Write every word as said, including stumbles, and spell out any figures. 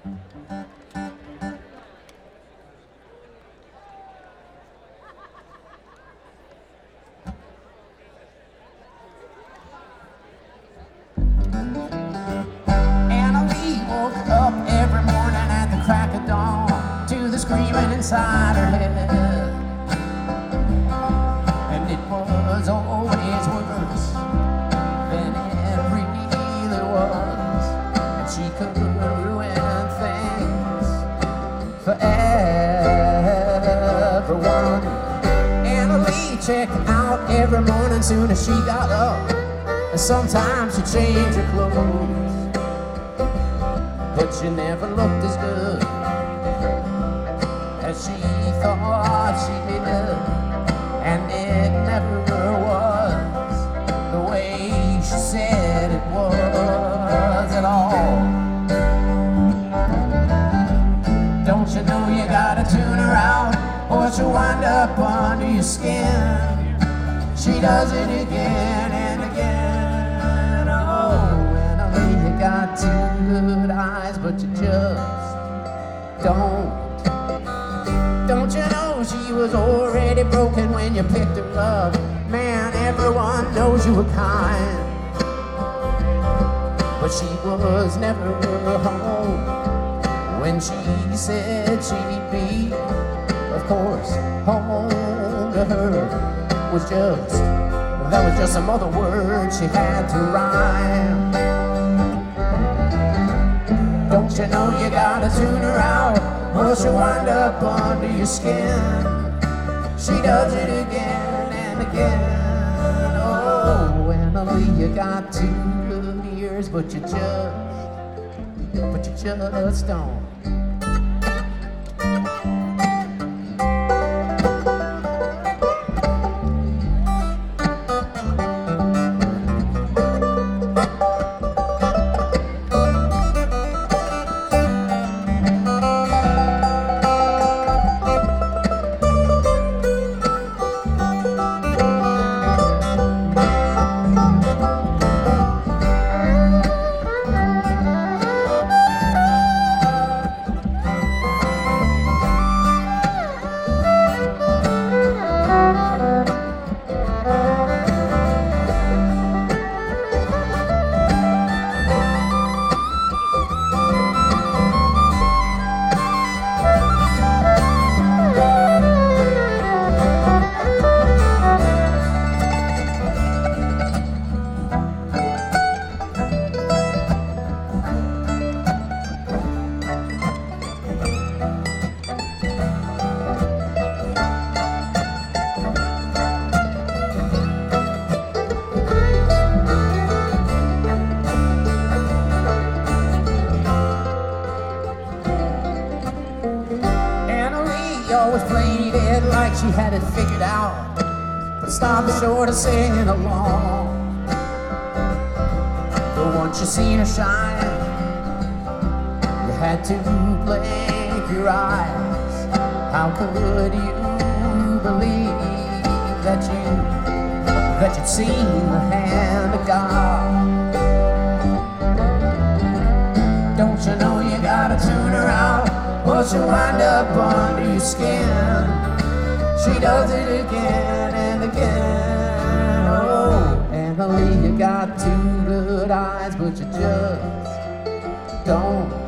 Screaming inside her head, and it was always worse than every meal there was, and she could ruin things for everyone. Annalie checked out every morning soon as she got up, and sometimes she'd change her clothes, but she never looked as good as she thought she did, and it never was the way she said it was at all. Don't you know you gotta tune her out, or she'll wind up under your skin? She does it again and again. Oh, and I mean you got two good eyes, but you just don't. Don't you know she was already broken when you picked her up? Man, everyone knows you were kind, but she was never home when she said she'd be. Of course, home to her was just, that was just some other word she had to rhyme. Don't you know you gotta tune her out, or she'll wind up under your skin? She does it again and again. Oh, Annalie, you got two good ears, but you just, but you just don't. Always played it like she had it figured out, but stopped short of singing along. But once you seen her shine, you had to blink your eyes. How could you believe that you that you'd seen the hand of God? Don't you know you gotta tune her out, or she'll wind up under your skin? She does it again and again. Oh, Annalie, you got two good eyes, but you just don't